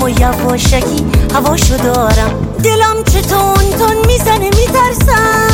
اما یواشکی هواشو دارم. دلم چه تون تون میزنه میترسم